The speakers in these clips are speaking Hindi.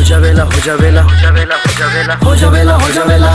जावेला हो जावेला हो जावेला हो जावेला हो जावेला हो जावेला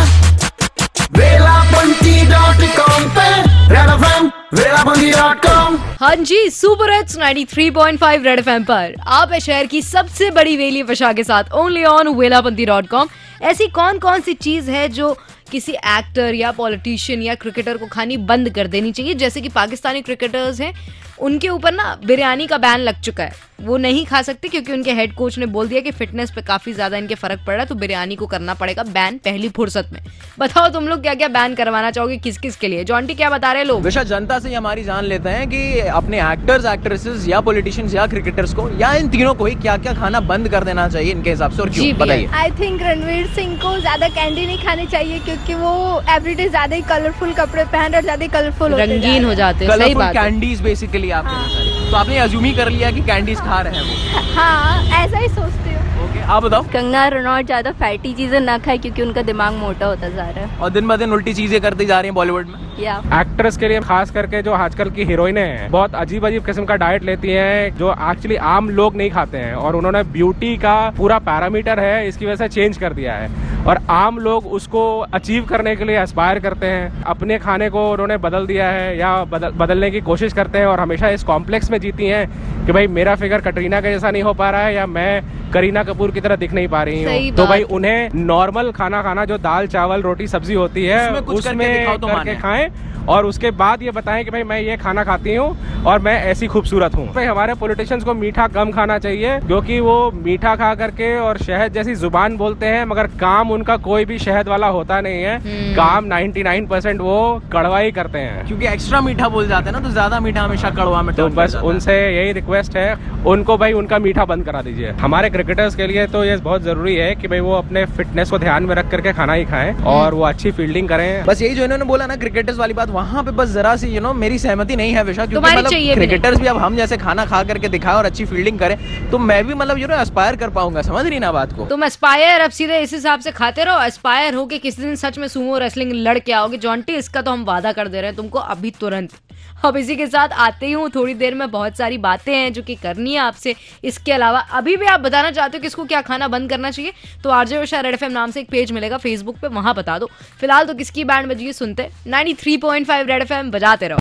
वेलापंती.com पे रेड एफएम वेलापंती.com। हाँ जी, सुपर हिट्स 93.5 रेड एफएम पर आप है शहर की सबसे बड़ी वेली फशा के साथ ओनली ऑन वेलापंती.com। ऐसी कौन कौन सी चीज है जो किसी एक्टर या पॉलिटिशियन या क्रिकेटर को खानी बंद कर देनी चाहिए? जैसे कि पाकिस्तानी क्रिकेटर्स हैं, उनके ऊपर ना बिरयानी का बैन लग चुका है, वो नहीं खा सकते क्योंकि उनके हेड कोच ने बोल दिया कि फिटनेस पे काफी ज्यादा इनके फर्क पड़ रहा है, तो बिरयानी को करना पड़ेगा बैन पहली फुर्सत में। बताओ तुम लोग क्या क्या बैन करवाना चाहोगे, किस किस के लिए? जॉन्टी क्या बता रहे लोग? विशा जनता से हमारी जान लेते हैं कि अपने एक्टर्स, एक्ट्रेसेस या पॉलिटिशियंस या क्रिकेटर्स को या इन तीनों को ही क्या क्या खाना बंद कर देना चाहिए इनके हिसाब से, और क्यों? बताइए। आई थिंक रणवीर सिंह को ज्यादा कैंडी नहीं खानी चाहिए क्योंकि वो एवरीडे ज्यादा ही कलरफुल कपड़े पहन रहे, ज्यादा कलरफुल रंगीन हो जाते हैं। कलरफुल कैंडीज बेसिकली आप तो आपने अज्यूम ही कर लिया कि कैंडीज खा रहे हैं वो। हाँ, ऐसा ही सोचती हूँ। ओके, आप बताओ। कंगना रनौत ज्यादा फैटी चीजें ना खाए क्योंकि उनका दिमाग मोटा होता जा रहा है और दिन ब दिन उल्टी चीजें करती जा रही हैं बॉलीवुड में। एक्ट्रेस के लिए खास करके जो आजकल की हीरोइनें हैं, बहुत अजीब अजीब किस्म का डाइट लेती हैं जो एक्चुअली आम लोग नहीं खाते हैं, और उन्होंने ब्यूटी का पूरा पैरामीटर है इसकी वजह से चेंज कर दिया है, और आम लोग उसको अचीव करने के लिए एस्पायर करते हैं। अपने खाने को उन्होंने बदल दिया है या बदलने की कोशिश करते हैं, और हमेशा इस कॉम्प्लेक्स में जीती हैं कि भाई मेरा फिगर कटरीना के जैसा नहीं हो पा रहा है या मैं करीना कपूर की तरह दिख नहीं पा रही हूँ। तो भाई उन्हें नॉर्मल खाना खाना जो दाल चावल रोटी सब्जी होती है उसमें करके खाएं, और उसके बाद ये बताएं कि भाई मैं ये खाना खाती हूँ और मैं ऐसी खूबसूरत हूँ। भाई हमारे पॉलिटिशियंस को मीठा कम खाना चाहिए क्योंकि वो मीठा खा करके और शहद जैसी जुबान बोलते हैं, मगर काम उनका कोई भी शहद वाला होता नहीं है। काम 99% वो कड़वा ही करते हैं क्योंकि एक्स्ट्रा मीठा बोल जाते हैं ना, तो ज्यादा मीठा हमेशा कड़वा में। तो बस उनसे यही रिक्वेस्ट है, उनको भाई उनका मीठा बंद करा दीजिए। हमारे क्रिकेटर्स के लिए तो ये बहुत जरूरी है कि भाई वो अपने फिटनेस को ध्यान में रख करके खाना ही खाएं और वो अच्छी फील्डिंग करें। बस यही जो इन्होंने बोला ना क्रिकेटर्स वाली बात, वहाँ पे बस जरा सी मेरी सहमति नहीं है विशा, क्योंकि मतलब क्रिकेटर्स भी अब हम जैसे खाना खा करके दिखाएं और अच्छी फील्डिंग करें तो मैं भी मतलब एस्पायर कर पाऊंगा। समझ रही ना बात को? तुम एस्पायर अब सीधे इस हिसाब से खाते रहो, एस्पायर हो के किसी दिन सच में सुमो रेसलिंग लड़ के आओगे जॉन्टी, इसका तो हम वादा कर दे रहे हैं तुमको अभी तुरंत। अब इसी के साथ आते ही हूँ, थोड़ी देर में बहुत सारी बातें हैं जो कि करनी है आपसे। इसके अलावा अभी भी आप बताना चाहते हो किसको क्या खाना बंद करना चाहिए, तो आरजे उषा रेड एफएम नाम से एक पेज मिलेगा फेसबुक पे, वहां बता दो। फिलहाल तो किसकी बैंड बजी सुनते 93.5 रेड एफएम बजाते रहो।